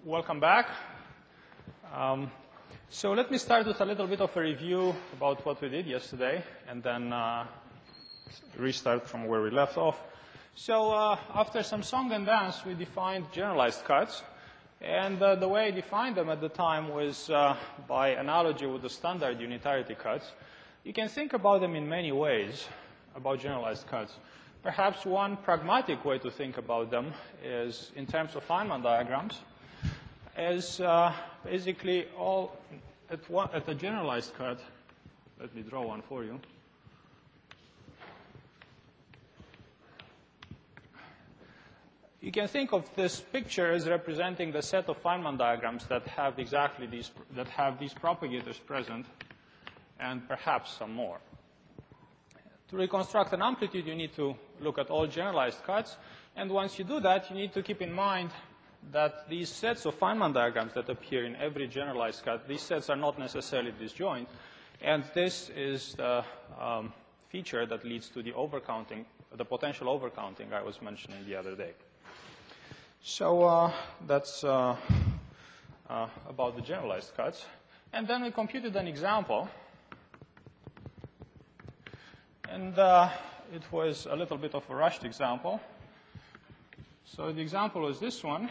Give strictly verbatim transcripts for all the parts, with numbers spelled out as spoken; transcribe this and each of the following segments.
Welcome back. Um, so let me start with a little bit of a review about what we did yesterday, and then uh, restart from where we left off. So uh, after some song and dance, we defined generalized cuts. And uh, the way I defined them at the time was uh, by analogy with the standard unitarity cuts. You can think about them in many ways, about generalized cuts. Perhaps one pragmatic way to think about them is in terms of Feynman diagrams, as uh, basically all at, one, at a generalized cut. Let me draw one for you. You can think of this picture as representing the set of Feynman diagrams that have exactly these, that have these propagators present, and perhaps some more. To reconstruct an amplitude, you need to look at all generalized cuts, and once you do that, you need to keep in mind that these sets of Feynman diagrams that appear in every generalized cut, these sets are not necessarily disjoint, and this is the um, feature that leads to the overcounting, the potential overcounting I was mentioning the other day. So uh, that's uh, uh, about the generalized cuts. And then we computed an example. And uh, it was a little bit of a rushed example. So the example was this one.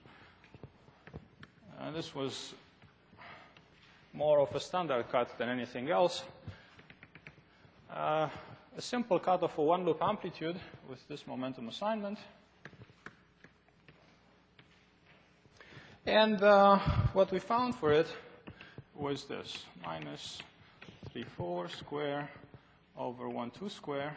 Uh, this was more of a standard cut than anything else. Uh, a simple cut of a one-loop amplitude with this momentum assignment. And uh, what we found for it was this, minus three four square over one two square,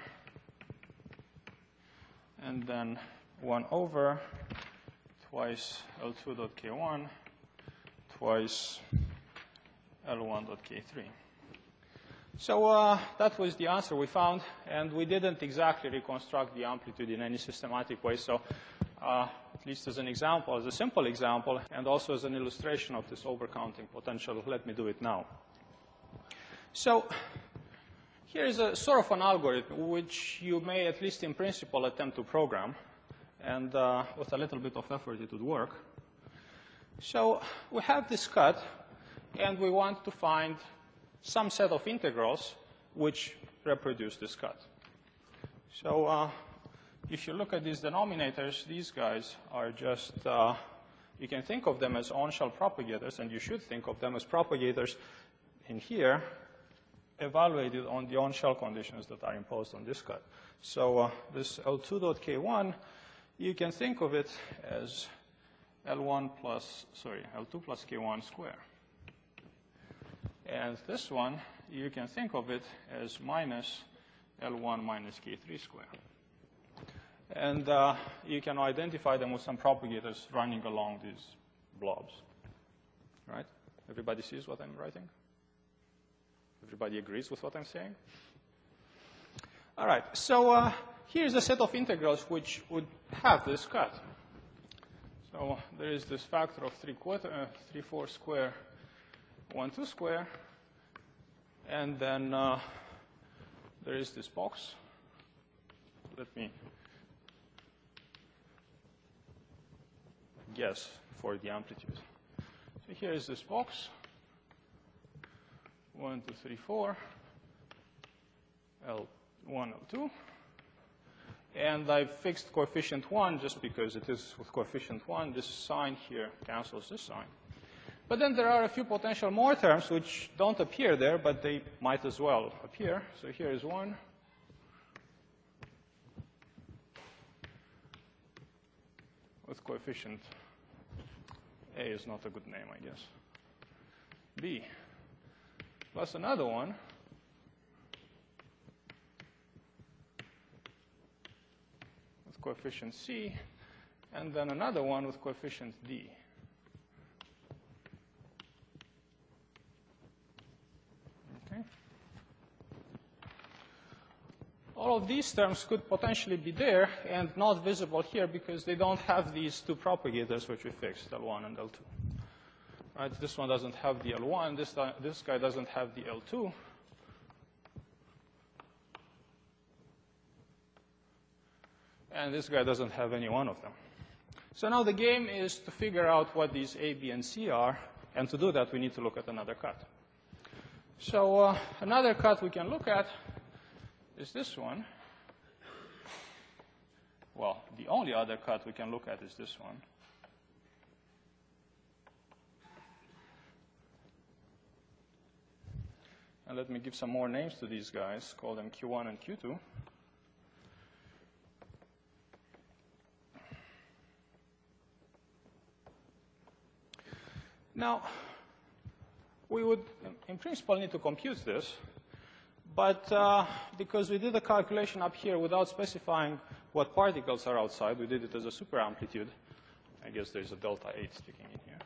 and then one over twice L two dot K one twice L one dot K three. So uh, that was the answer we found, and we didn't exactly reconstruct the amplitude in any systematic way. So uh, at least as an example, as a simple example, and also as an illustration of this overcounting potential, let me do it now. So here is a sort of an algorithm which you may, at least in principle, attempt to program. And uh, with a little bit of effort, it would work. So we have this cut, and we want to find some set of integrals which reproduce this cut. So uh, if you look at these denominators, these guys are just, uh, you can think of them as on-shell propagators, and you should think of them as propagators in here, evaluated on the on-shell conditions that are imposed on this cut. So uh, this L two dot K one, you can think of it as L one plus, sorry, L two plus K one square. And this one, you can think of it as minus L one minus K three square. And uh, you can identify them with some propagators running along these blobs. Right? Everybody sees what I'm writing? Everybody agrees with what I'm saying? All right. So uh, here's a set of integrals which would have this cut. So there is this factor of three quarter, uh, three four square, one two square, and then uh, there is this box. Let me guess for the amplitude. So here is this box. one, two, three, four, L one, L two. And I've fixed coefficient one just because it is with coefficient one. This sign here cancels this sign. But then there are a few potential more terms which don't appear there, but they might as well appear. So here is one. With coefficient A is not a good name, I guess. B. Plus another one with coefficient C, and then another one with coefficient D. Okay. All of these terms could potentially be there and not visible here because they don't have these two propagators which we fixed, L one and L two. Right, this one doesn't have the L one, this, this guy doesn't have the L two. And this guy doesn't have any one of them. So now the game is to figure out what these A, B, and C are. And to do that, we need to look at another cut. So uh, another cut we can look at is this one. Well, the only other cut we can look at is this one. And let me give some more names to these guys, call them Q one and Q two. Now, we would, in principle, need to compute this. But uh, because we did a calculation up here without specifying what particles are outside, we did it as a super amplitude. I guess there's a delta eight sticking in here.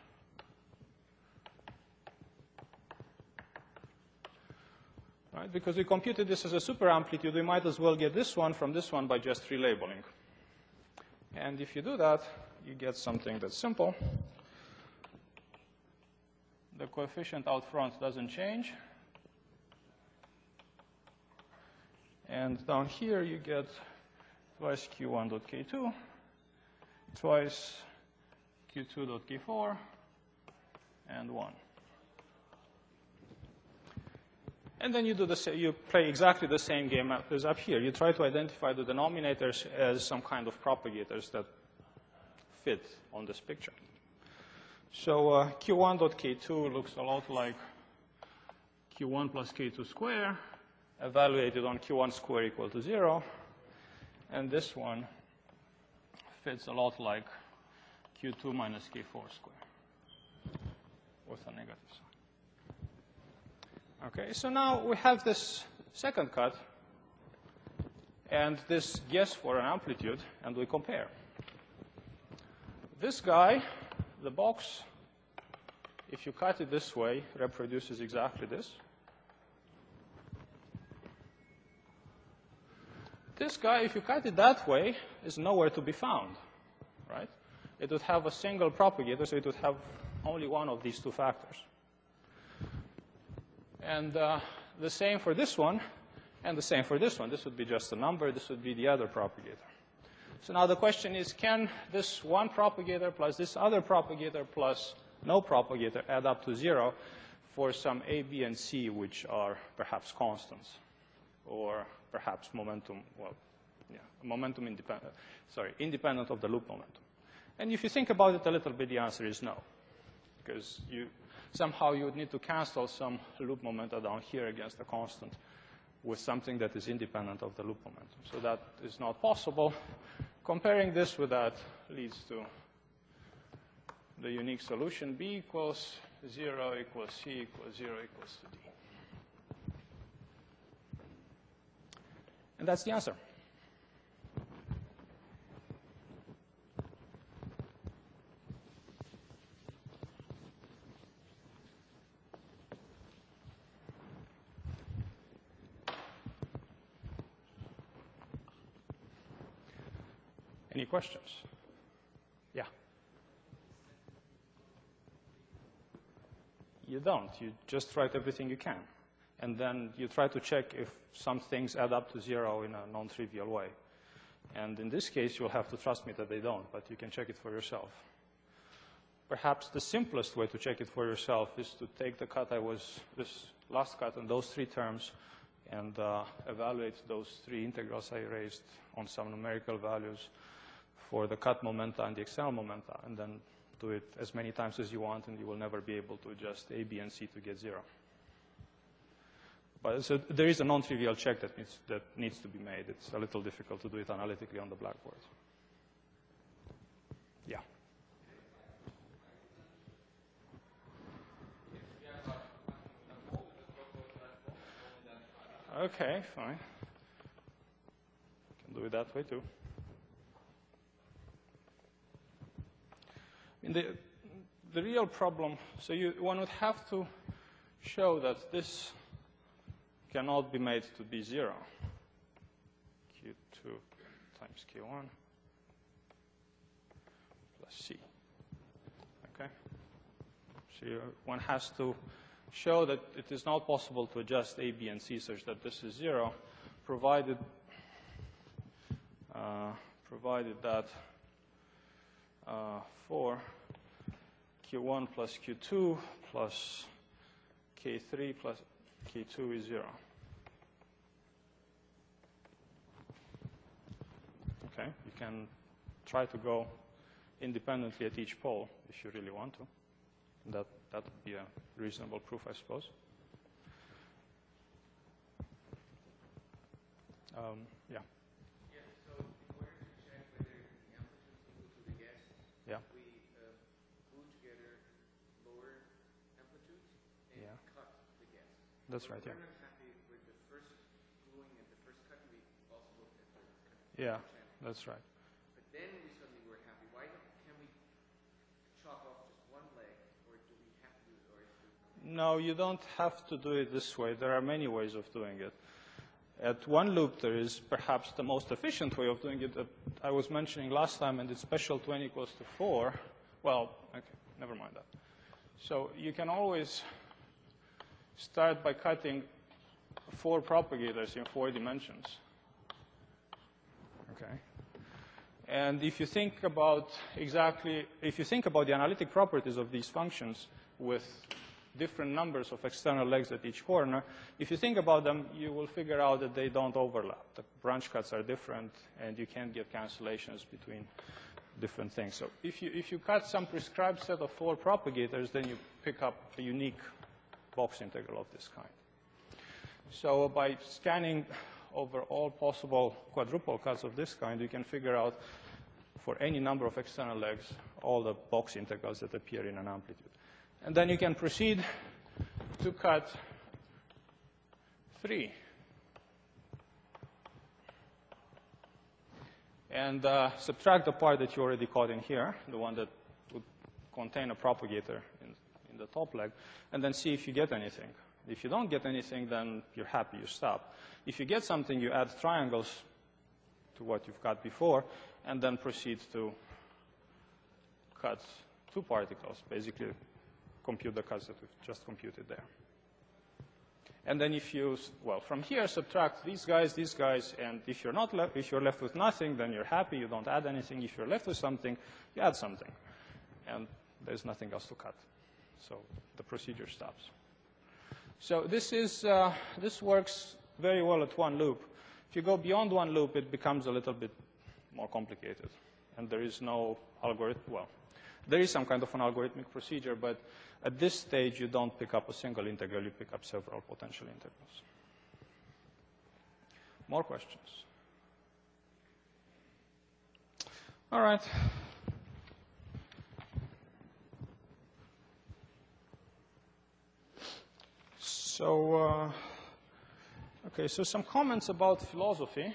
Right? Because we computed this as a super amplitude, we might as well get this one from this one by just relabeling. And if you do that, you get something that's simple. The coefficient out front doesn't change. And down here, you get twice Q one dot K two, twice Q two dot K four, and one. And then you do the same, you play exactly the same game as up here. You try to identify the denominators as some kind of propagators that fit on this picture. So uh, Q one dot K two looks a lot like Q one plus K two square, evaluated on Q one square equal to zero. And this one fits a lot like Q two minus K four square with a negative sign. Okay, so now we have this second cut and this guess for an amplitude, and we compare. This guy, the box, if you cut it this way, reproduces exactly this. This guy, if you cut it that way, is nowhere to be found, right? It would have a single propagator, so it would have only one of these two factors. And uh, the same for this one, and the same for this one. This would be just a number. This would be the other propagator. So now the question is, can this one propagator plus this other propagator plus no propagator add up to zero for some A, B, and C, which are perhaps constants, or perhaps momentum, well, yeah, momentum independent, sorry, independent of the loop momentum? And if you think about it a little bit, the answer is no, because you, somehow you would need to cancel some loop momenta down here against a constant with something that is independent of the loop momentum. So that is not possible. Comparing this with that leads to the unique solution. B equals zero equals C equals zero equals to D. And that's the answer. Any questions? Yeah. You don't. You just write everything you can. And then you try to check if some things add up to zero in a non-trivial way. And in this case, you'll have to trust me that they don't, but you can check it for yourself. Perhaps the simplest way to check it for yourself is to take the cut I was, this last cut and those three terms, and uh, evaluate those three integrals I raised on some numerical values for the cut momenta and the external momenta, and then do it as many times as you want, and you will never be able to adjust A, B, and C to get zero. But so there is a non-trivial check that needs, that needs to be made. It's a little difficult to do it analytically on the blackboard. Yeah. Okay, fine. Can do it that way too. In the, the real problem, so you, one would have to show that this cannot be made to be zero. Q two times Q one plus C. Okay? So you, one has to show that it is not possible to adjust A, B, and C such that this is zero, provided, uh, provided that uh, four Q one plus Q two plus K three plus K two is zero. Okay, you can try to go independently at each pole if you really want to. That, that would be a reasonable proof, I suppose. Um, yeah. Yeah, so in order to check whether the amplitude is equal to the guess, Yeah. we uh, glue together lower amplitudes and Yeah. cut the guess. That's So right, yeah. we're not happy with the first gluing and the first cut. We also looked at the cut. Yeah, channel. that's right. But then we suddenly were happy. Why don't, can we chop off just one leg, or do we have to do it? Or is it No, you don't have to do it this way. There are many ways of doing it. At one loop, there is perhaps the most efficient way of doing it that I was mentioning last time, and it's special to n equals to four. Well, okay, never mind that. So you can always start by cutting four propagators in four dimensions. Okay. And if you think about exactly, if you think about the analytic properties of these functions with different numbers of external legs at each corner, if you think about them, you will figure out that they don't overlap. The branch cuts are different, and you can't get cancellations between different things. So if you, if you cut some prescribed set of four propagators, then you pick up a unique box integral of this kind. So by scanning over all possible quadruple cuts of this kind, you can figure out for any number of external legs all the box integrals that appear in an amplitude. And then you can proceed to cut three. And uh, subtract the part that you already caught in here, the one that would contain a propagator in, in the top leg, and then see if you get anything. If you don't get anything, then you're happy, you stop. If you get something, you add triangles to what you've got before, and then proceed to cut two particles, basically compute the cuts that we've just computed there. And then if you, well, from here, subtract these guys, these guys, and if you're not left, if you're left with nothing, then you're happy, you don't add anything. If you're left with something, you add something. And there's nothing else to cut. So the procedure stops. So this is, uh, this works very well at one loop. If you go beyond one loop, it becomes a little bit more complicated. And there is no algorithm, well, there is some kind of an algorithmic procedure, but at this stage, you don't pick up a single integral, you pick up several potential integrals. More questions? All right. So, uh, okay, so some comments about philosophy.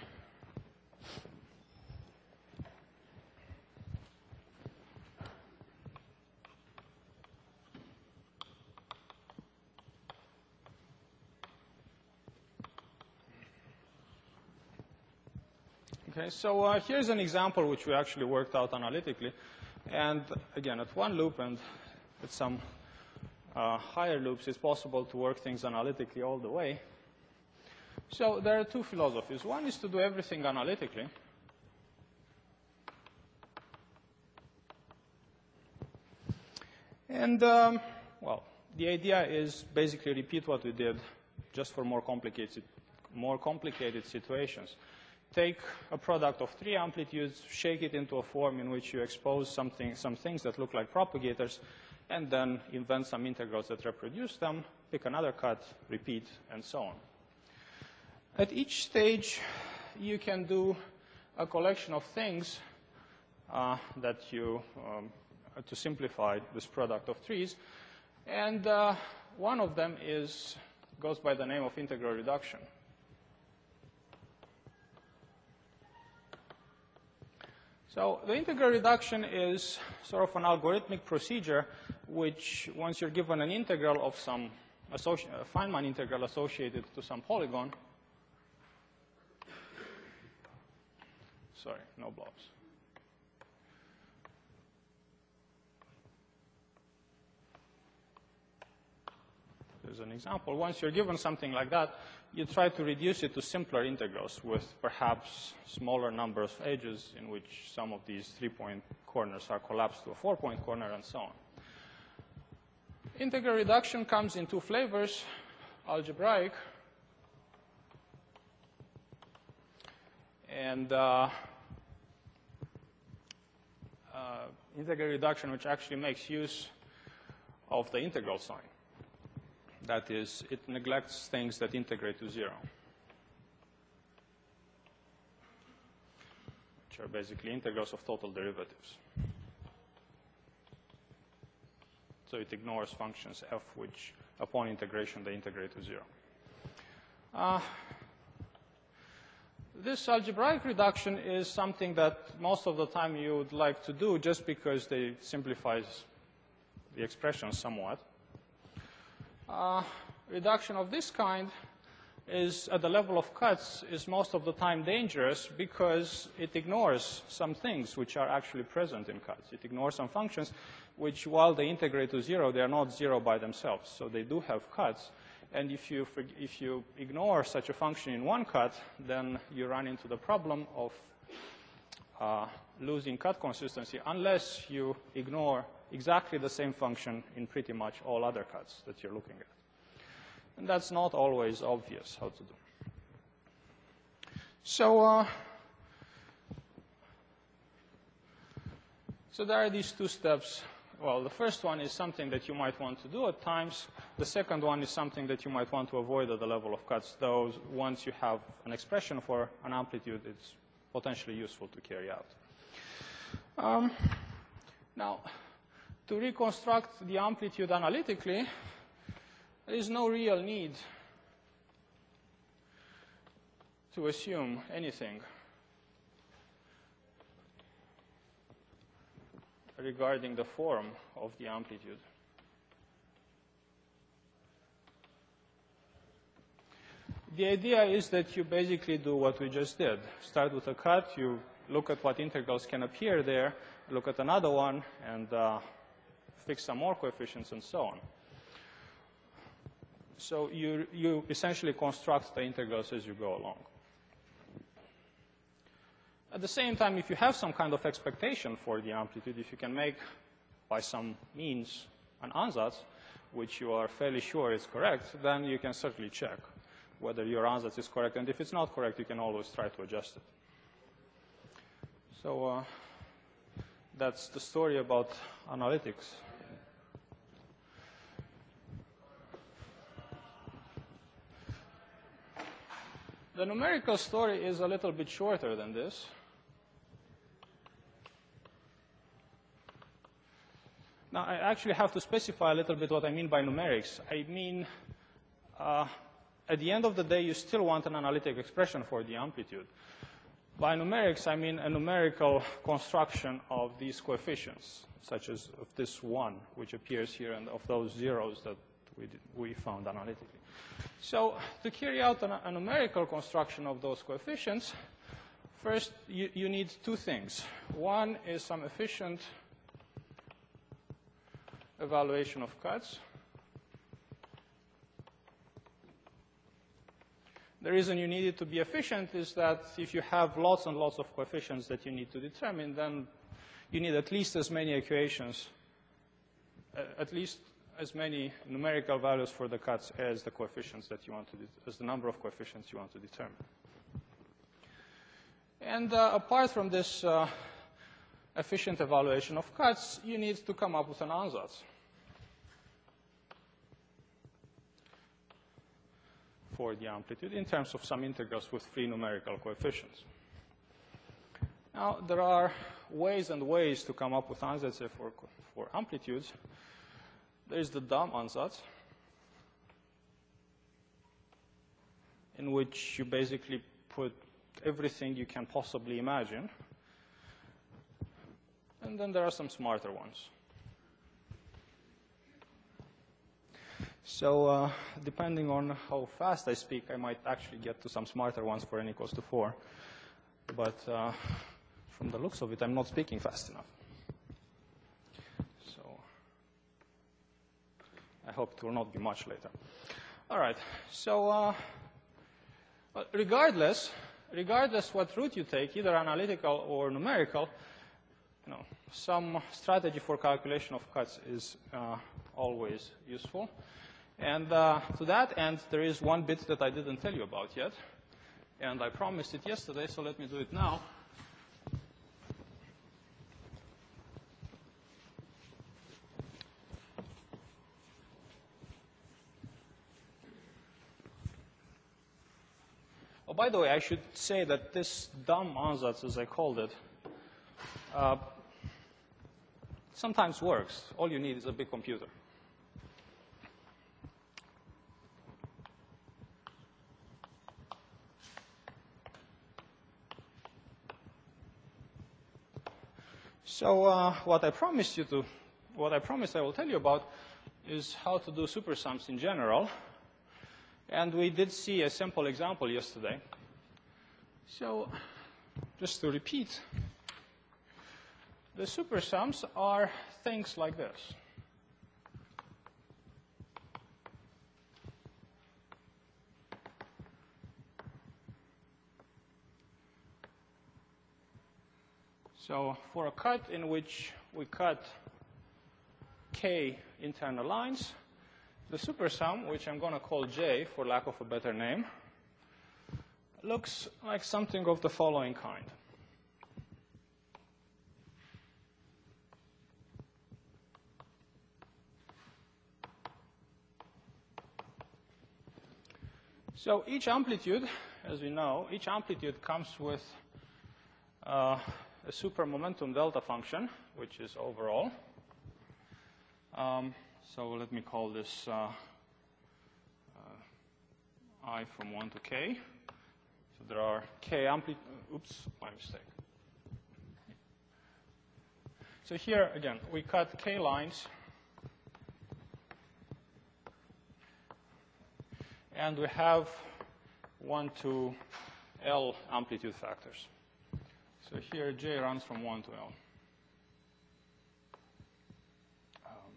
Okay, so uh, here's an example which we actually worked out analytically. And again, at one loop and at some uh, higher loops, it's possible to work things analytically all the way. So there are two philosophies. One is to do everything analytically. And, um, well, the idea is basically repeat what we did just for more complicated, more complicated situations. Take a product of three amplitudes, shake it into a form in which you expose something, some things that look like propagators, and then invent some integrals that reproduce them, pick another cut, repeat, and so on. At each stage, you can do a collection of things uh, that you, um, to simplify this product of trees. And uh, one of them is, goes by the name of integral reduction. So the integral reduction is sort of an algorithmic procedure which, once you're given an integral of some a Feynman integral associated to some polygon, sorry, no blobs. There's an example. Once you're given something like that, you try to reduce it to simpler integrals with perhaps smaller number of edges in which some of these three-point corners are collapsed to a four-point corner, and so on. Integral reduction comes in two flavors, algebraic and uh, uh, integral reduction which actually makes use of the integral sign. That is, it neglects things that integrate to zero, which are basically integrals of total derivatives. So it ignores functions f which, upon integration, they integrate to zero. Uh, this algebraic reduction is something that most of the time you would like to do just because they simplifies the expression somewhat. Uh, reduction of this kind is, at the level of cuts, is most of the time dangerous because it ignores some things which are actually present in cuts. It ignores some functions which, while they integrate to zero, they are not zero by themselves. So they do have cuts. And if you, if you ignore such a function in one cut, then you run into the problem of uh, losing cut consistency unless you ignore exactly the same function in pretty much all other cuts that you're looking at. And that's not always obvious how to do. So, uh, so there are these two steps. Well, the first one is something that you might want to do at times. The second one is something that you might want to avoid at the level of cuts. Though once you have an expression for an amplitude, it's potentially useful to carry out. Um, now, to reconstruct the amplitude analytically, there is no real need to assume anything regarding the form of the amplitude. The idea is that you basically do what we just did. Start with a cut, you look at what integrals can appear there, look at another one, and uh, fix some more coefficients, and so on. So you, you essentially construct the integrals as you go along. At the same time, if you have some kind of expectation for the amplitude, if you can make, by some means, an ansatz, which you are fairly sure is correct, then you can certainly check whether your ansatz is correct. And if it's not correct, you can always try to adjust it. So uh, that's the story about analytics. The numerical story is a little bit shorter than this. Now, I actually have to specify a little bit what I mean by numerics. I mean, uh, at the end of the day, you still want an analytic expression for the amplitude. By numerics, I mean a numerical construction of these coefficients, such as of this one, which appears here, and of those zeros that we, did, we found analytically. So to carry out an, a numerical construction of those coefficients, first you, you need two things. One is some efficient evaluation of cuts. The reason you need it to be efficient is that if you have lots and lots of coefficients that you need to determine, then you need at least as many equations, uh, at least as many numerical values for the cuts as the coefficients that you want to, as the number of coefficients you want to determine. And uh, apart from this uh, efficient evaluation of cuts, you need to come up with an ansatz for the amplitude in terms of some integrals with free numerical coefficients. Now, there are ways and ways to come up with ansatz for, for amplitudes. There is the dumb ansatz, in which you basically put everything you can possibly imagine. And then there are some smarter ones. So uh, depending on how fast I speak, I might actually get to some smarter ones for n equals to four. But uh, from the looks of it, I'm not speaking fast enough. So I hope it will not be much later. All right. So uh, regardless, regardless what route you take, either analytical or numerical, you know, some strategy for calculation of cuts is uh, always useful. And uh, to that end, there is one bit that I didn't tell you about yet. And I promised it yesterday, so let me do it now. Oh, by the way, I should say that this dumb ansatz, as I called it, uh, sometimes works. All you need is a big computer. So uh, what I promised you to, what I promised I will tell you about is how to do supersums in general. And we did see a simple example yesterday. So just to repeat, the supersums are things like this. So for a cut in which we cut k internal lines, the supersum, which I'm going to call J for lack of a better name, looks like something of the following kind. So each amplitude, as we know, each amplitude comes with uh, a super momentum delta function, which is overall. Um, so let me call this uh, uh, I from one to k. So there are k amplitude. Oops, my mistake. So here again, we cut k lines, and we have one to L amplitude factors. So here J runs from one to L. Um,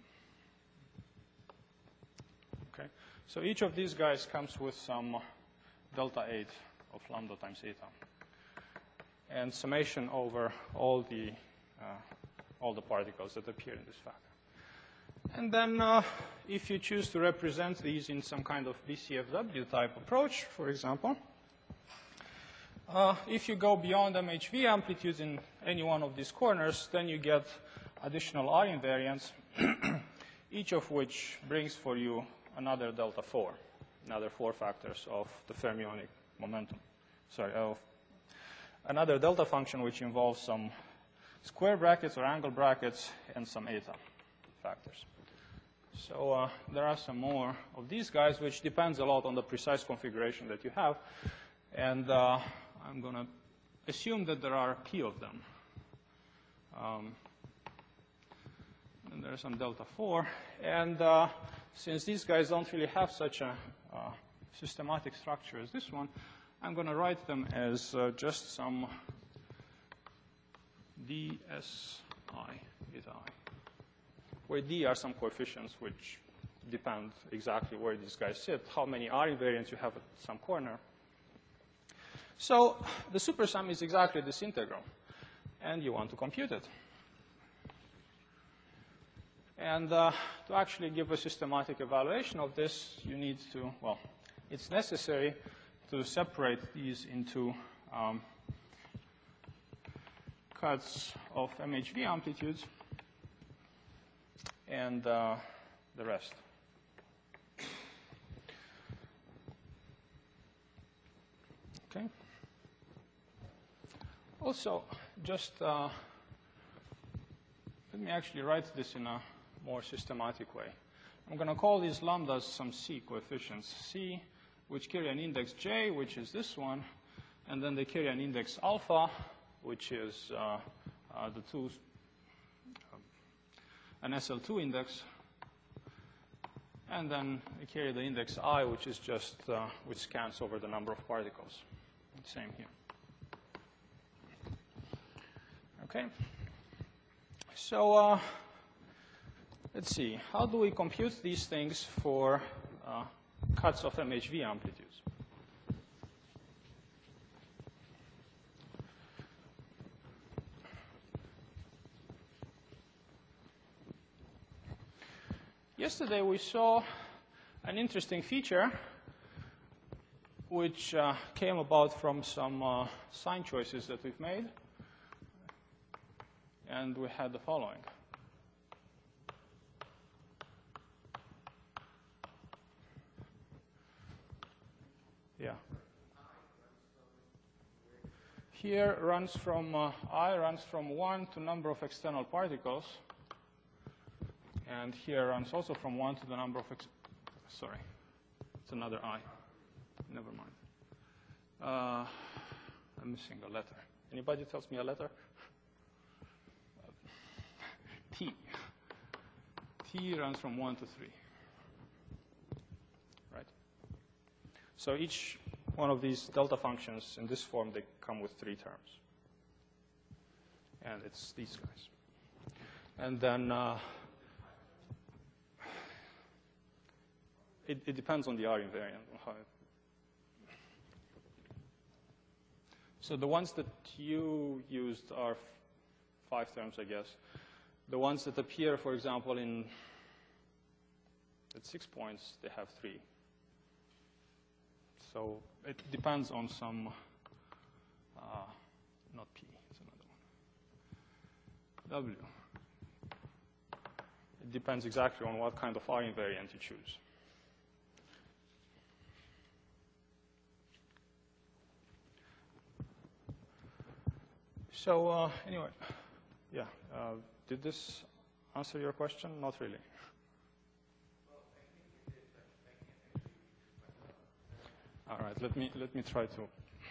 okay. So each of these guys comes with some delta eight of lambda times eta, and summation over all the uh, all the particles that appear in this factor. And then uh, if you choose to represent these in some kind of B C F W type approach, for example, uh, if you go beyond M H V amplitudes in any one of these corners, then you get additional R invariants, each of which brings for you another delta four, another four factors of the fermionic momentum. Sorry, of another delta function which involves some square brackets or angle brackets and some eta factors. So uh, there are some more of these guys, which depends a lot on the precise configuration that you have. And uh, I'm going to assume that there are p of them. Um, and there's some delta four. And uh, since these guys don't really have such a uh, systematic structure as this one, I'm going to write them as uh, just some d s I eta I, where d are some coefficients which depend exactly where these guys sit, how many R invariants you have at some corner. So the supersum is exactly this integral, and you want to compute it. And uh, to actually give a systematic evaluation of this, you need to, well, it's necessary to separate these into um, cuts of M H V amplitudes and uh, the rest. Okay. Also, just uh, let me actually write this in a more systematic way. I'm going to call these lambdas some C coefficients. C, which carry an index J, which is this one, and then they carry an index alpha, which is uh, uh, the two, uh, an S L two index, and then they carry the index I, which is just, uh, which scans over the number of particles. Same here. Okay. So uh, let's see. How do we compute these things for uh, cuts of M H V amplitudes? yesterday we saw an interesting feature which uh, came about from some uh, sign choices that we've made. And we had the following. Yeah. Here runs from, uh, I runs from one to number of external particles. And here runs also from one to the number of, ex sorry, it's another I. Never mind. Uh, I'm missing a letter. Anybody tells me a letter? T. T runs from one to three. Right? So each one of these delta functions in this form, they come with three terms. And it's these guys. And then uh, it, it depends on the R invariant. How it, so the ones that you used are f five terms, I guess. The ones that appear, for example, in at six points, they have three. So it depends on some, uh, not P, it's another one. W. It depends exactly on what kind of R invariant you choose. So uh, anyway, yeah. Uh, did this answer your question? Not really. All right, let me let me try to.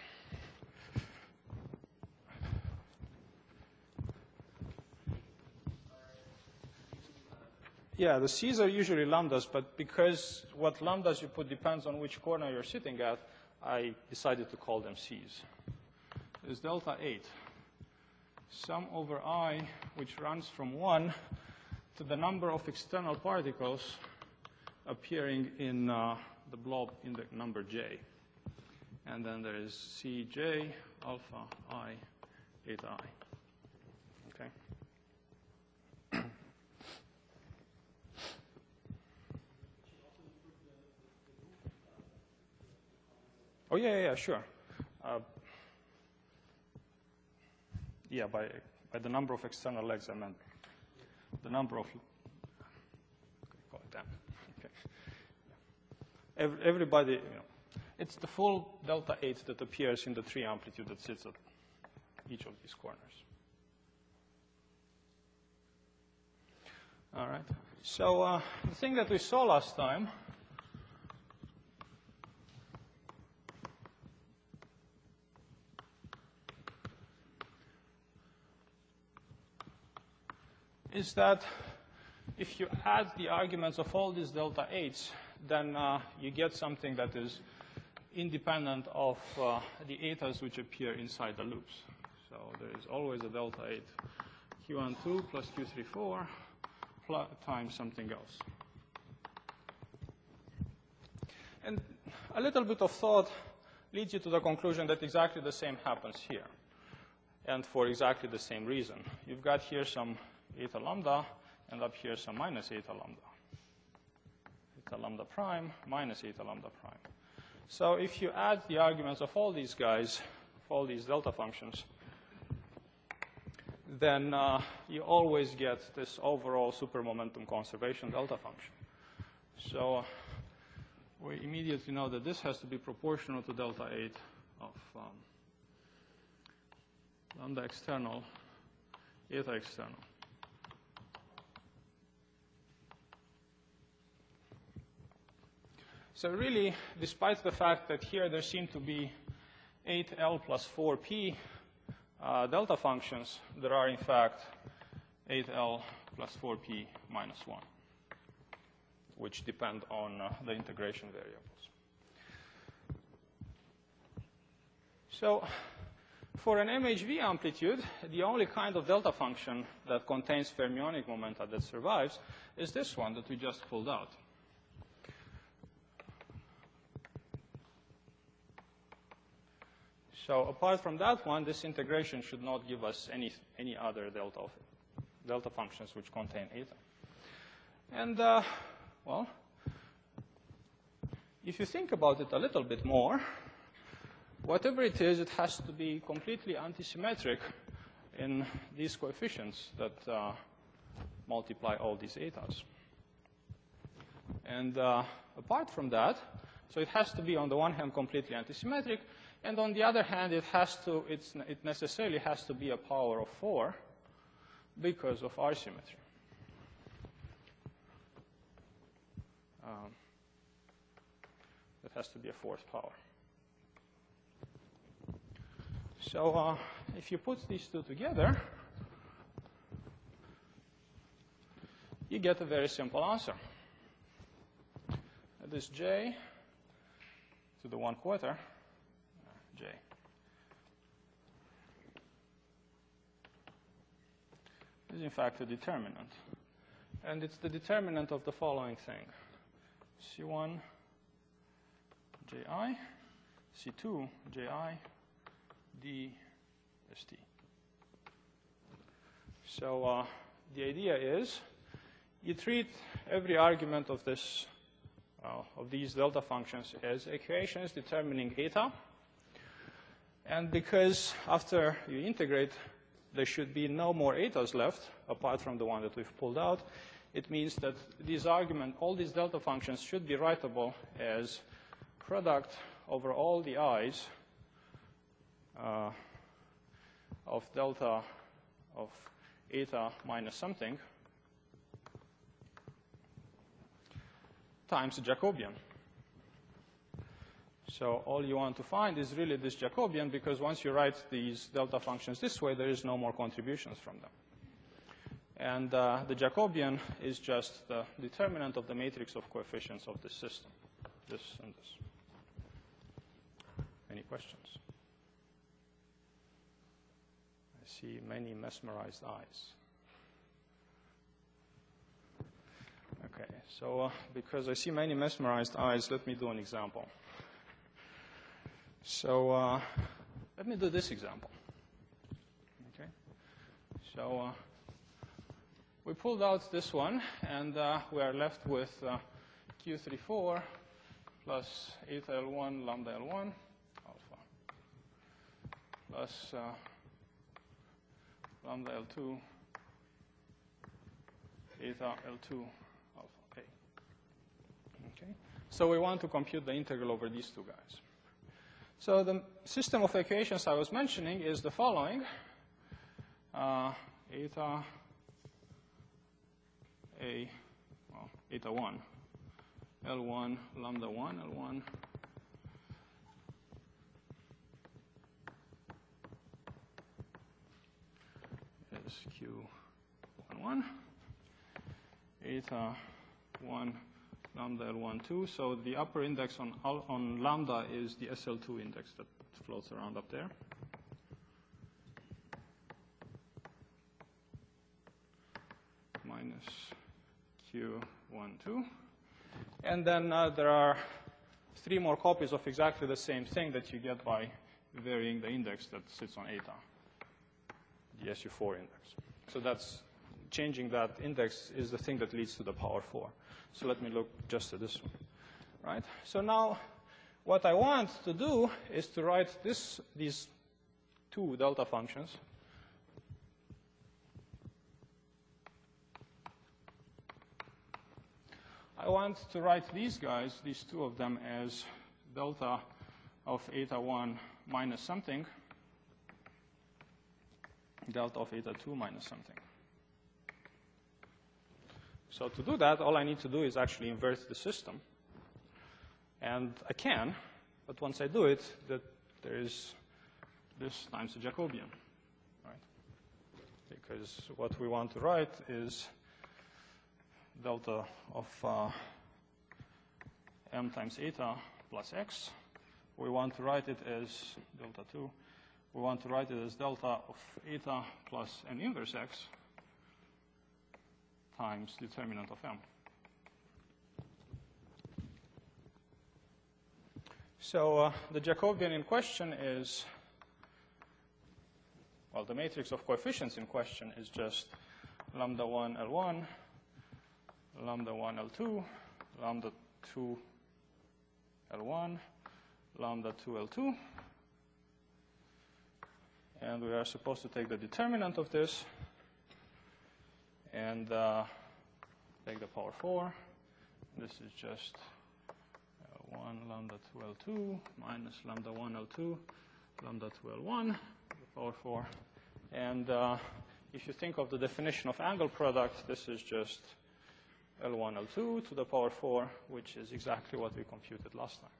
Yeah, the C's are usually lambdas, but because what lambdas you put depends on which corner you're sitting at, I decided to call them C's. There's delta eight. Sum over I, which runs from one to the number of external particles appearing in uh, the blob in the number J. And then there is Cj, alpha I, eta I. Okay? Oh, yeah, yeah, yeah, sure. Uh, Yeah, by, by the number of external legs, I meant the number of, okay, call it that. Okay. Every, everybody, you know, it's the full delta eight that appears in the tree amplitude that sits at each of these corners. All right. So uh, the thing that we saw last time is that if you add the arguments of all these delta eights, then uh, you get something that is independent of uh, the etas which appear inside the loops. So there is always a delta eight Q one two plus Q three four plus times something else. And a little bit of thought leads you to the conclusion that exactly the same happens here, and for exactly the same reason. You've got here some eta lambda, and up here some minus eta lambda. Eta lambda prime minus eta lambda prime. So if you add the arguments of all these guys, of all these delta functions, then uh, you always get this overall supermomentum conservation delta function. So uh, we immediately know that this has to be proportional to delta eight of um, lambda external, eta external. So really, despite the fact that here there seem to be eight L plus four P uh, delta functions, there are in fact eight L plus four P minus one, which depend on uh, the integration variables. So for an M H V amplitude, the only kind of delta function that contains fermionic momenta that survives is this one that we just pulled out. So apart from that one, this integration should not give us any, any other delta, of, delta functions which contain eta. And uh, Well, if you think about it a little bit more, whatever it is, it has to be completely antisymmetric in these coefficients that uh, multiply all these etas. And uh, apart from that, so it has to be, on the one hand, completely antisymmetric, and on the other hand, it has to, it's, it necessarily has to be a power of four because of R symmetry. Um, it has to be a fourth power. So uh, if you put these two together, you get a very simple answer. This j to the one quarter, j, is in fact a determinant. And it's the determinant of the following thing. C one, ji, C two, ji, d, st. So uh, the idea is you treat every argument of this uh, of these delta functions as equations determining eta. And because after you integrate, there should be no more etas left apart from the one that we've pulled out, it means that these argument, all these delta functions should be writable as product over all the i's uh, of delta of eta minus something times the Jacobian. So all you want to find is really this Jacobian, because once you write these delta functions this way, there is no more contributions from them. And uh, the Jacobian is just the determinant of the matrix of coefficients of this system, this and this. Any questions? I see many mesmerized eyes. Okay, so uh, because I see many mesmerized eyes, let me do an example. So uh, let me do this example. Okay, so uh, we pulled out this one, and uh, we are left with uh, Q thirty-four plus eta L one lambda L one alpha plus uh, lambda L two eta L two alpha A. Okay, so we want to compute the integral over these two guys. So the system of equations I was mentioning is the following. Uh, eta A, well, eta one, L one, lambda one, L one, is Q one, one, eta one, lambda L one, two. So the upper index on, on lambda is the S L two index that floats around up there. Minus Q one, two. And then uh, there are three more copies of exactly the same thing that you get by varying the index that sits on eta, the S U four index. So that's changing that index is the thing that leads to the power four. So let me look just at this one, right? So now what I want to do is to write this, these two delta functions I want to write these guys, these two of them, as delta of eta one minus something, delta of eta two minus something. So to do that, all I need to do is actually invert the system. And I can, but once I do it, that there is this times the Jacobian, right? Because what we want to write is delta of uh, m times eta plus x. We want to write it as delta two. We want to write it as delta of eta plus n inverse x times determinant of m. So uh, the Jacobian in question is, well, the matrix of coefficients in question is just lambda one L one, lambda one L two, lambda two L one, lambda two L two. And we are supposed to take the determinant of this and uh, take the power four. This is just uh, one lambda two L two minus lambda one L two, lambda two L one, the power four. And uh, if you think of the definition of angle product, this is just L one L two to the power four, which is exactly what we computed last time.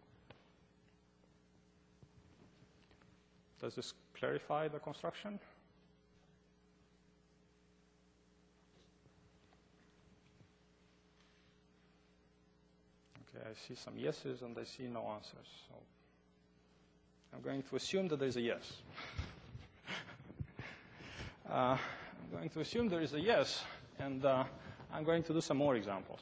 Does this clarify the construction? Okay, I see some yeses and I see no answers. So I'm going to assume that there's a yes. uh, I'm going to assume there is a yes, and uh, I'm going to do some more examples.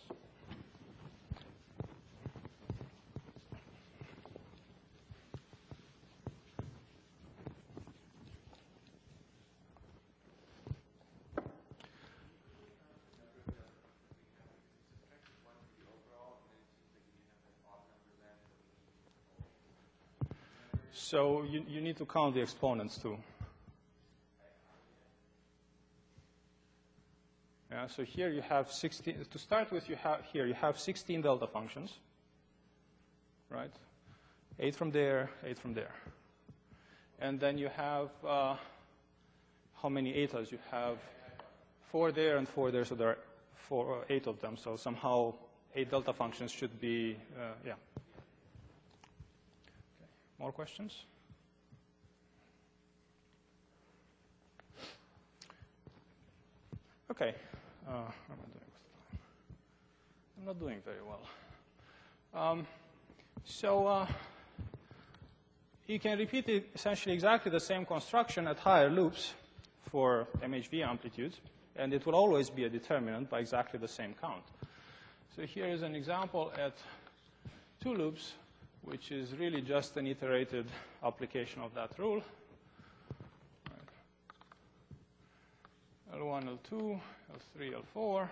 So you, you need to count the exponents too. Yeah, so here you have sixteen. To start with, you have here you have sixteen delta functions, right? Eight from there, eight from there, and then you have uh, how many etas? You have four there and four there, so there are four, uh, eight of them. So somehow eight delta functions should be, uh, yeah. More questions? Okay. Uh, how am I doing with time? I'm not doing very well. Um, so uh, you can repeat it essentially exactly the same construction at higher loops for M H V amplitudes, and it will always be a determinant by exactly the same count. So here is an example at two loops, which is really just an iterated application of that rule. Right. L one, L two, L three, L four.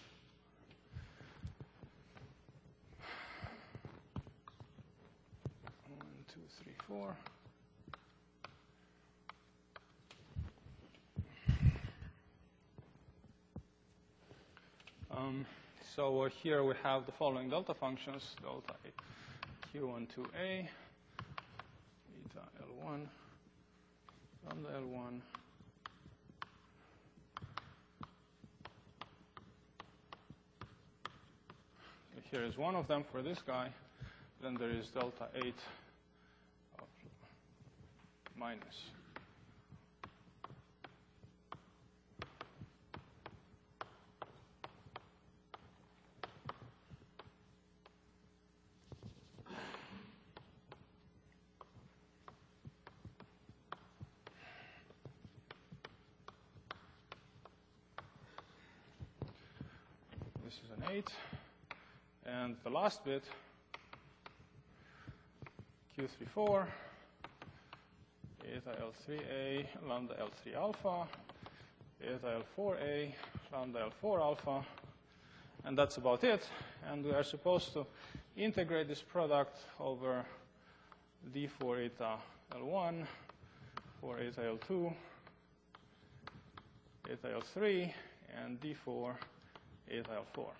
One, two, three, four. Um, so uh, here we have the following delta functions, delta A. Q one two A, eta L one, lambda L one, so here is one of them for this guy. Then there is delta eight of minus. This is an eight. And the last bit, Q three four, eta L three A, lambda L three alpha, eta L four A, lambda L four alpha, and that's about it. And we are supposed to integrate this product over D four eta L one, four eta L two, eta L three, and D four eta L four.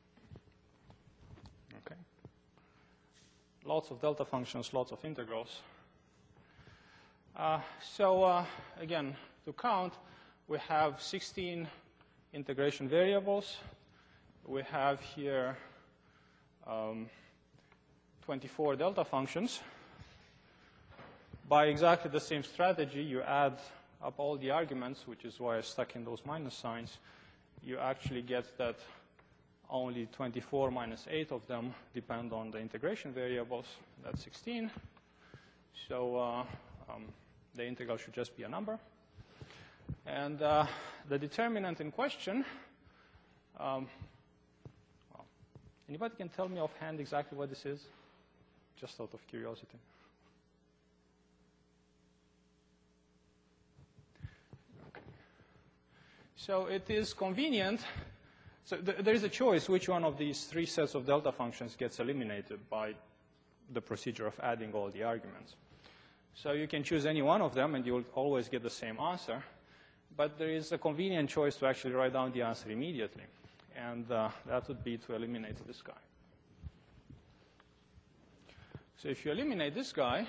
Okay. Lots of delta functions, lots of integrals. Uh, so uh, again, to count, we have sixteen integration variables. We have here um, twenty-four delta functions. By exactly the same strategy, you add up all the arguments, which is why I stuck in those minus signs. You actually get that only twenty-four minus eight of them depend on the integration variables. That's sixteen. So uh, um, the integral should just be a number. And uh, the determinant in question, um, well, anybody can tell me offhand exactly what this is? Just out of curiosity. So it is convenient. So th there is a choice which one of these three sets of delta functions gets eliminated by the procedure of adding all the arguments. So you can choose any one of them, and you'll always get the same answer. But there is a convenient choice to actually write down the answer immediately. And uh, that would be to eliminate this guy. So if you eliminate this guy,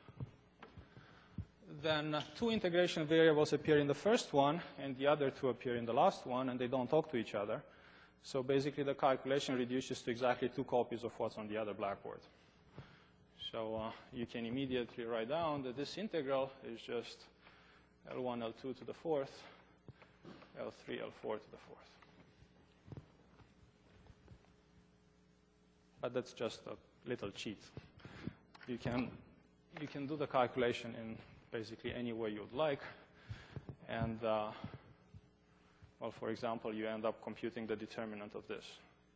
then uh, two integration variables appear in the first one, and the other two appear in the last one, and they don't talk to each other. So basically, the calculation reduces to exactly two copies of what's on the other blackboard. So uh, you can immediately write down that this integral is just L one, L two to the fourth, L three, L four to the fourth. But that's just a little cheat. You can, you can do the calculation in basically any way you'd like. And, uh, well, for example, you end up computing the determinant of this.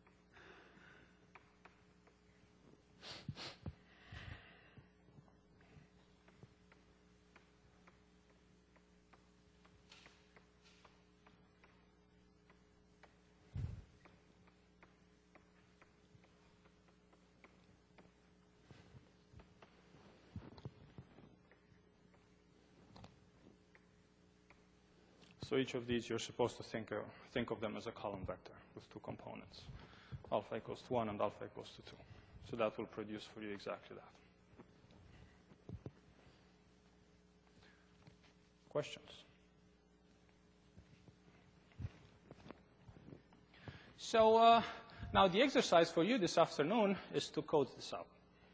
So each of these, you're supposed to think of, think of them as a column vector with two components. Alpha equals to one and alpha equals to two. So that will produce for you exactly that. Questions? So uh, now the exercise for you this afternoon is to code this up.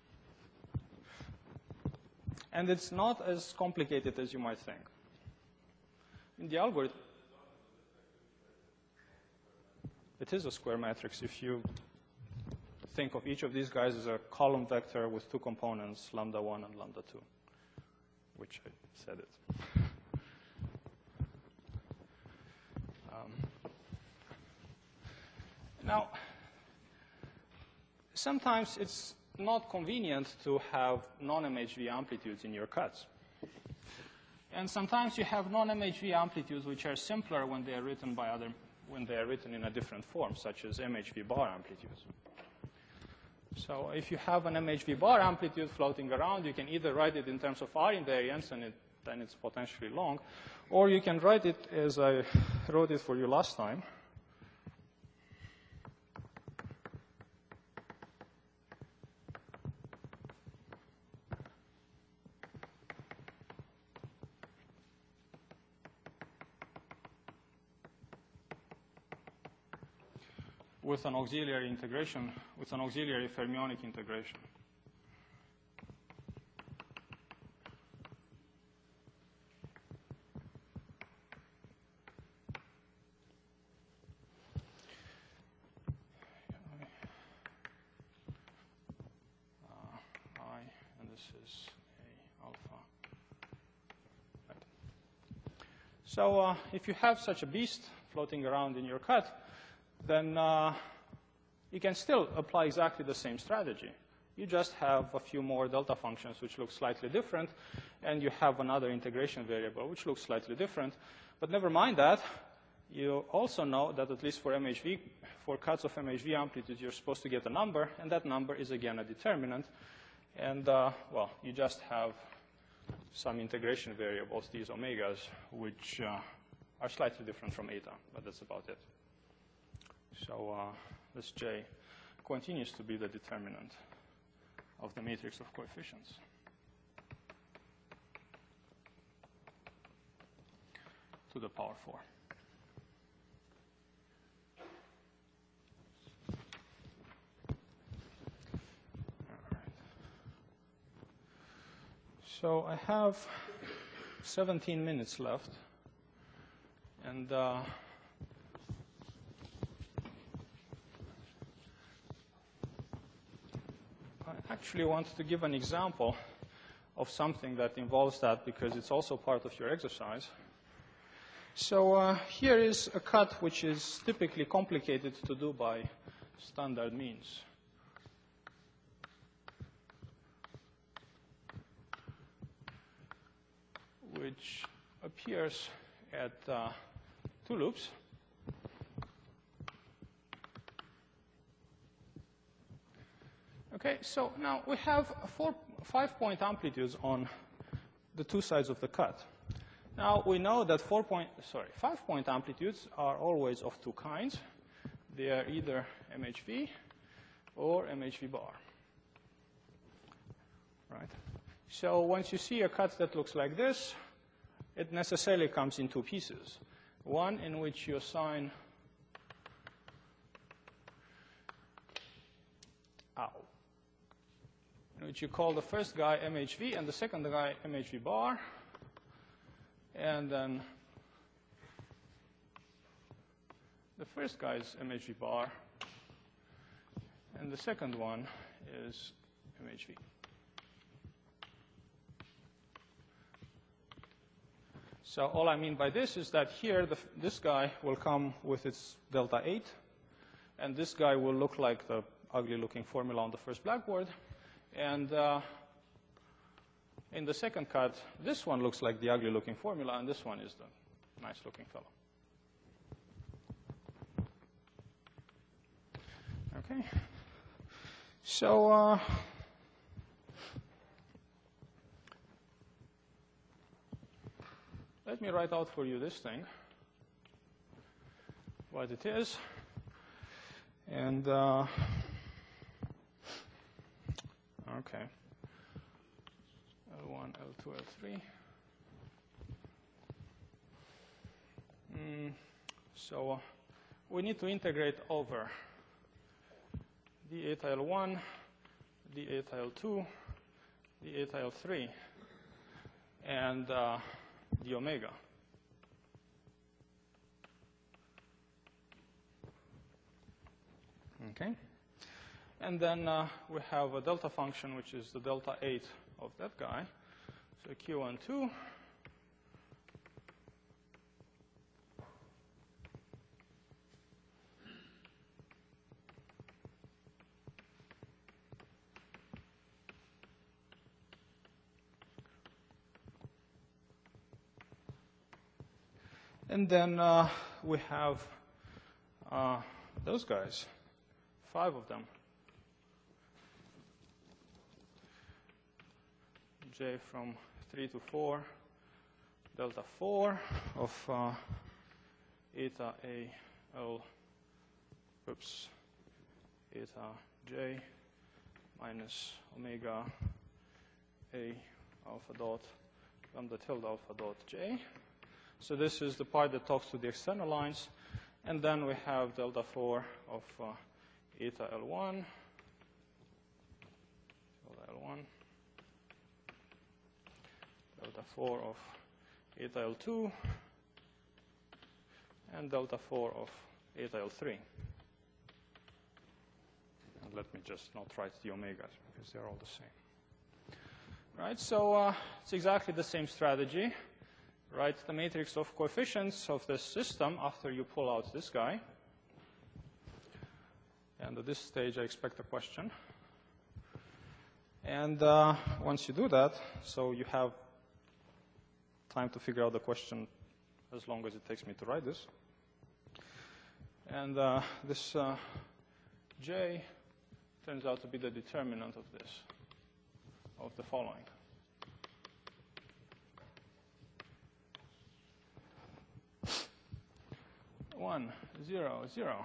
And it's not as complicated as you might think. In the algorithm, it is a square matrix if you think of each of these guys as a column vector with two components, lambda one and lambda two, which I said it. Um, now, sometimes it's not convenient to have non-M H V amplitudes in your cuts. And sometimes you have non-M H V amplitudes which are simpler when they are written by other, when they are written in a different form, such as M H V bar amplitudes. So if you have an M H V bar amplitude floating around, you can either write it in terms of R invariance, and it, then it's potentially long, or you can write it as I wrote it for you last time. With an auxiliary integration, with an auxiliary fermionic integration. Uh, I, and this is a alpha. Right. So uh, if you have such a beast floating around in your cut, then uh, you can still apply exactly the same strategy. You just have a few more delta functions which look slightly different, and you have another integration variable which looks slightly different. But never mind that. You also know that at least for M H V, for cuts of M H V amplitude, you're supposed to get a number, and that number is again a determinant. And, uh, well, you just have some integration variables, these omegas, which uh, are slightly different from eta, but that's about it. So uh, this J continues to be the determinant of the matrix of coefficients. To the power four. All right. So I have seventeen minutes left. And uh, I actually want to give an example of something that involves that because it's also part of your exercise. So uh, here is a cut which is typically complicated to do by standard means. Which appears at uh, two loops. Okay, so now we have four, five-point amplitudes on the two sides of the cut. Now we know that four point, sorry, five-point amplitudes are always of two kinds. They are either M H V or M H V bar. Right? So once you see a cut that looks like this, it necessarily comes in two pieces. One in which you assign ow, in which you call the first guy M H V and the second guy M H V bar, and then the first guy is M H V bar, and the second one is M H V. So all I mean by this is that here, the, this guy will come with its delta eight, and this guy will look like the ugly-looking formula on the first blackboard. And uh, in the second cut, this one looks like the ugly-looking formula, and this one is the nice-looking fellow. Okay. So uh, let me write out for you this thing, what it is. And, uh, okay, L one, L two, L three. Mm, so uh, we need to integrate over d eta L one, d eta L two, d eta L three, and uh, the omega. Okay. And then uh, we have a delta function, which is the delta eight of that guy. So Q one, two. And then uh, we have uh, those guys, five of them. J from three to four, delta four of uh, eta A L, oops, eta J minus omega A alpha dot lambda tilde alpha dot J. So this is the part that talks to the external lines. And then we have delta four of uh, eta L one, delta L one, delta four of eta L two, and delta four of eta L three. And let me just not write the omegas because they're all the same. Right, so uh, it's exactly the same strategy. Write the matrix of coefficients of this system after you pull out this guy. And at this stage, I expect a question. And uh, once you do that, so you have time to figure out the question as long as it takes me to write this. And uh, this uh, J turns out to be the determinant of this, of the following. one, zero, zero,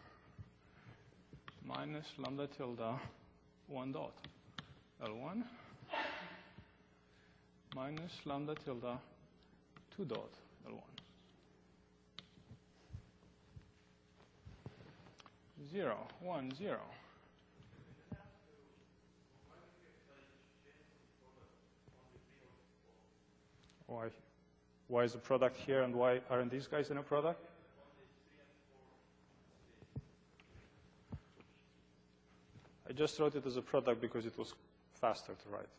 minus lambda tilde one dot, L one, minus lambda tilde two dot, L one. Zero, one, zero. Why? Why is the product here and why aren't these guys in a product? I just wrote it as a product because it was faster to write.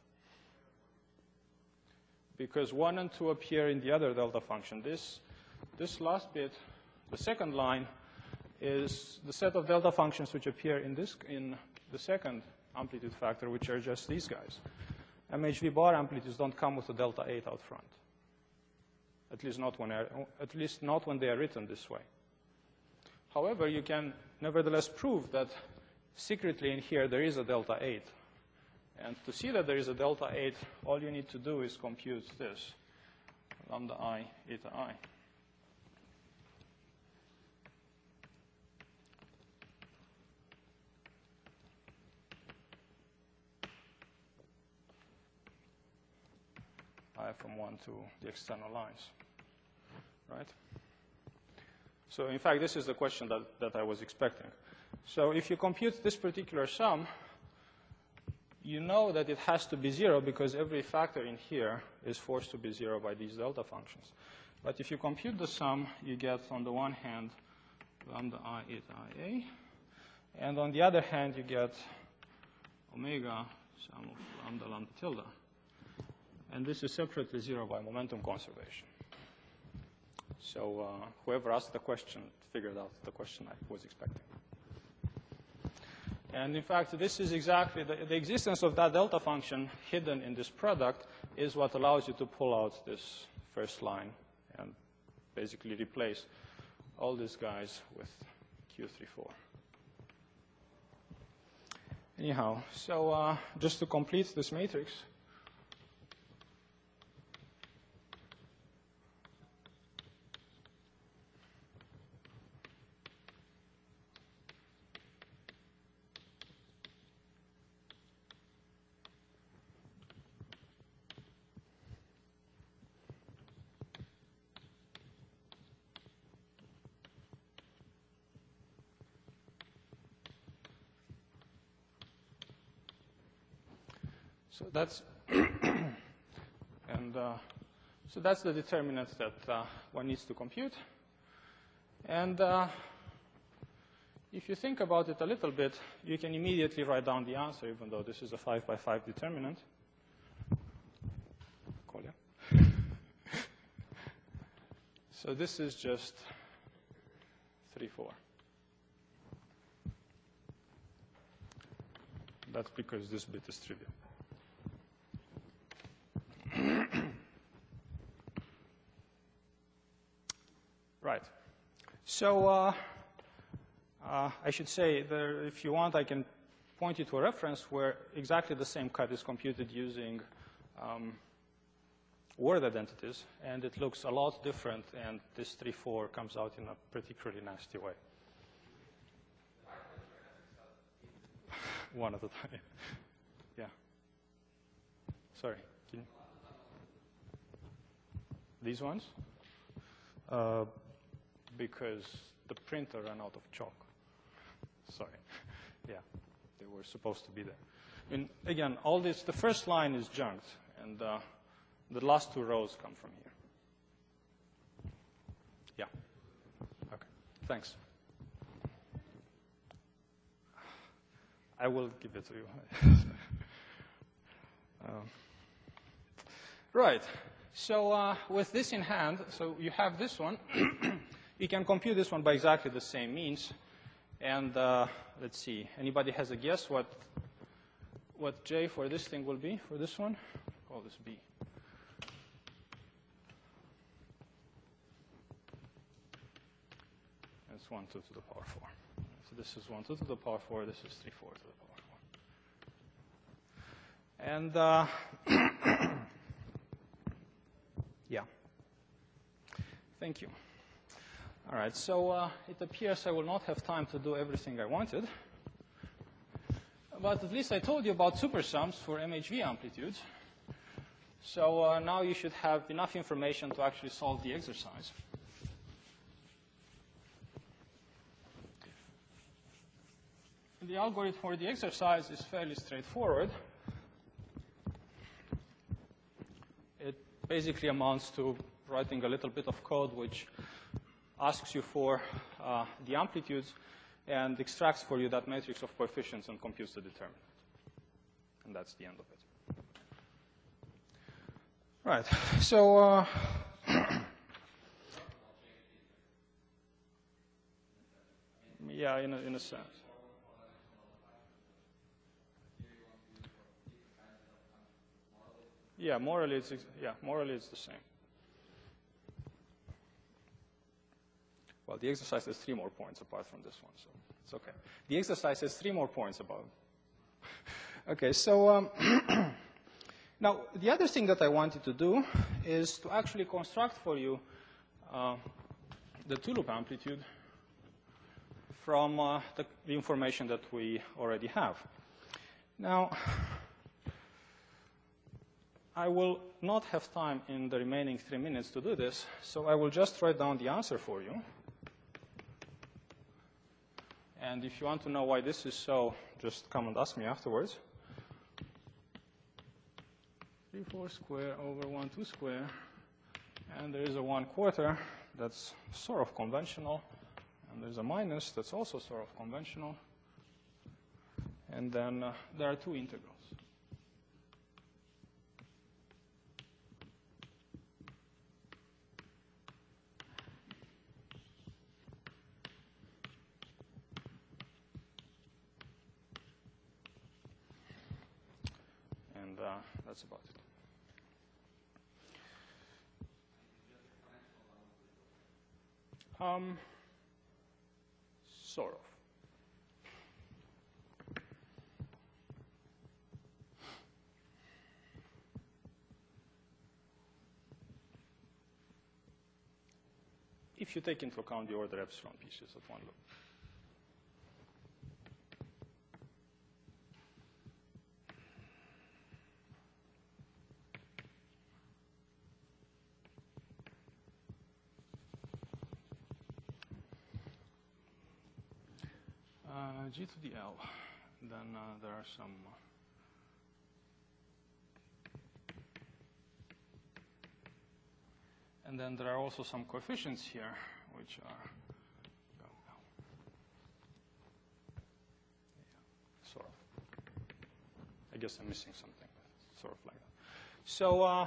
Because one and two appear in the other delta function. This, this last bit, the second line, is the set of delta functions which appear in, this, in the second amplitude factor, which are just these guys. M H V bar amplitudes don't come with a delta eight out front. At least not when, at least not when they are written this way. However, you can nevertheless prove that secretly in here there is a delta eight. And to see that there is a delta eight, all you need to do is compute this, lambda I, eta I. I from one to the external lines, right? So in fact, this is the question that, that I was expecting. So if you compute this particular sum, you know that it has to be zero because every factor in here is forced to be zero by these delta functions. But if you compute the sum, you get on the one hand lambda I eta I a, and on the other hand you get omega sum of lambda lambda tilde. And this is separately zero by momentum conservation. So uh, whoever asked the question figured out the question I was expecting. And in fact, this is exactly the, the existence of that delta function hidden in this product is what allows you to pull out this first line and basically replace all these guys with Q three four. Anyhow, so uh, just to complete this matrix, so that's and uh, so that's the determinant that uh, one needs to compute. And uh, if you think about it a little bit, you can immediately write down the answer, even though this is a five by five determinant. Kolya. So this is just three four. That's because this bit is trivial. Right. So uh, uh, I should say, there, if you want, I can point you to a reference where exactly the same cut is computed using um, word identities, and it looks a lot different, and this three four comes out in a particularly nasty way. One at a time. Yeah. Sorry. Can you? These ones? Uh, because the printer ran out of chalk. Sorry. Yeah, they were supposed to be there. I mean, again, all this, the first line is junked, and uh, the last two rows come from here. Yeah. Okay. Thanks. I will give it to you. um, right. So uh, with this in hand, so you have this one. You can compute this one by exactly the same means. And uh, let's see. Anybody has a guess what what J for this thing will be for this one? Call this B. It's one two to the power four. So this is one two to the power four. This is three four to the power four. And uh, yeah. Thank you. All right, so uh, it appears I will not have time to do everything I wanted. But at least I told you about supersums for M H V amplitudes. So uh, now you should have enough information to actually solve the exercise. The algorithm for the exercise is fairly straightforward. It basically amounts to writing a little bit of code which asks you for uh, the amplitudes and extracts for you that matrix of coefficients and computes the determinant. And that's the end of it. Right. So uh, yeah, in a, in a sense. Yeah, morally it's yeah, morally it's the same. Well, the exercise has three more points apart from this one, so It's okay. The exercise has three more points about it. Okay, so um, now the other thing that I wanted to do is to actually construct for you uh, the two-loop amplitude from uh, the, the information that we already have. Now, I will not have time in the remaining three minutes to do this, so I will just write down the answer for you. And if you want to know why this is so, just come and ask me afterwards. three four square over one two square. And there is a one quarter that's sort of conventional. And there's a minus that's also sort of conventional. And then uh, there are two integrals. And uh, that's about it. Um, sort of. If you take into account the order epsilon pieces of one loop. Uh, G to the L. Then uh, there are some. Uh, and then there are also some coefficients here, which are oh, no. yeah, sort of. I guess I'm missing something, but sort of like that. So, uh,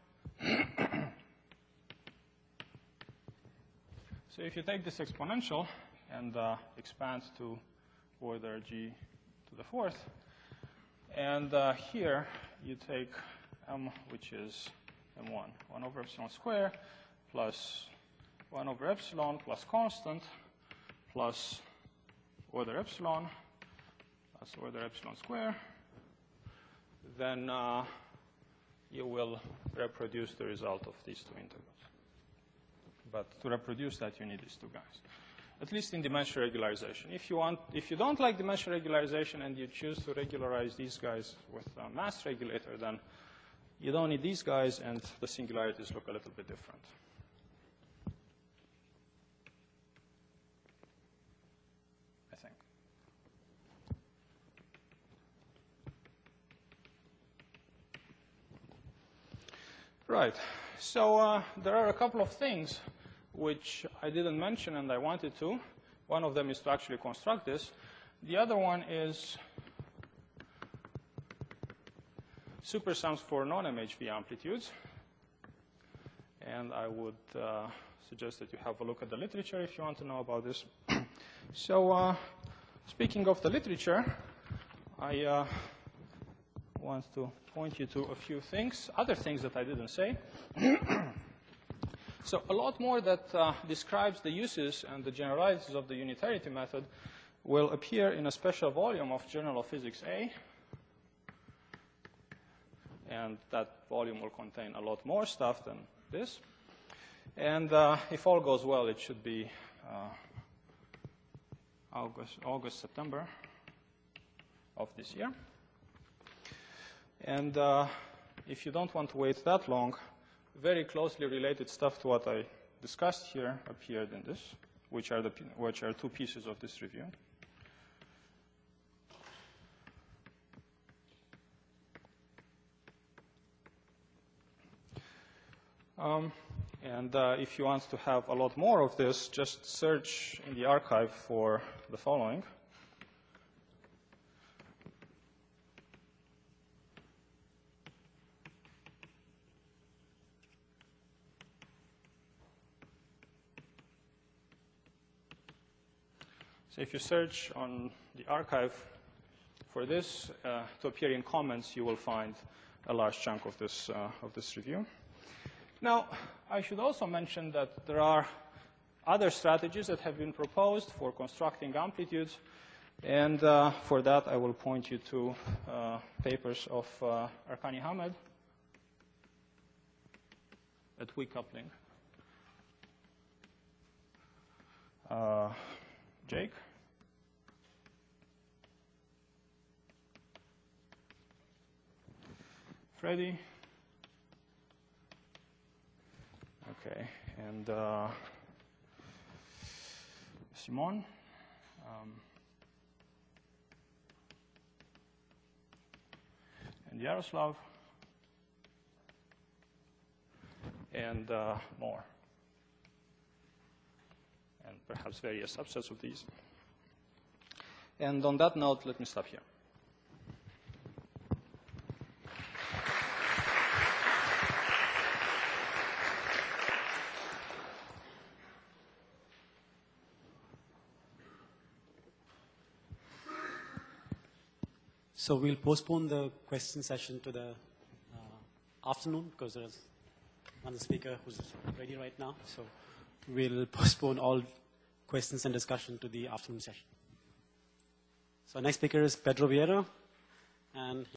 so if you take this exponential and uh, expand to order G to the fourth. And uh, here you take M, which is M one, one over epsilon square, plus one over epsilon plus constant, plus order epsilon, plus order epsilon square. Then uh, you will reproduce the result of these two integrals. But to reproduce that, you need these two guys. At least in dimension regularization. If you want, if you don't like dimension regularization and you choose to regularize these guys with a mass regulator, then you don't need these guys, and the singularities look a little bit different. I think. Right. So uh, there are a couple of things which I didn't mention and I wanted to. One of them is to actually construct this. The other one is supersums for non-M H V amplitudes. And I would uh, suggest that you have a look at the literature if you want to know about this. So uh, speaking of the literature, I uh, want to point you to a few things, other things that I didn't say. So a lot more that uh, describes the uses and the generalities of the unitarity method will appear in a special volume of Journal of Physics A. And that volume will contain a lot more stuff than this. And uh, if all goes well, it should be uh, August, August, September of this year. And uh, if you don't want to wait that long, very closely related stuff to what I discussed here appeared in this, which are, the, which are two pieces of this review. Um, and uh, if you want to have a lot more of this, just search in the archive for the following. So if you search on the archive for this, uh, to appear in comments, you will find a large chunk of this, uh, of this review. Now, I should also mention that there are other strategies that have been proposed for constructing amplitudes. And uh, for that, I will point you to uh, papers of uh, Arkani Hamed at weak coupling. Uh, Jake. Freddie. Okay, and uh, Simon. Um, and Yaroslav. And uh, more. And perhaps various subsets of these. And on that note, let me stop here. So we'll postpone the question session to the uh, afternoon because there's one speaker who's ready right now. So we'll postpone all questions and discussion to the afternoon session. So next speaker is Pedro Vieira, and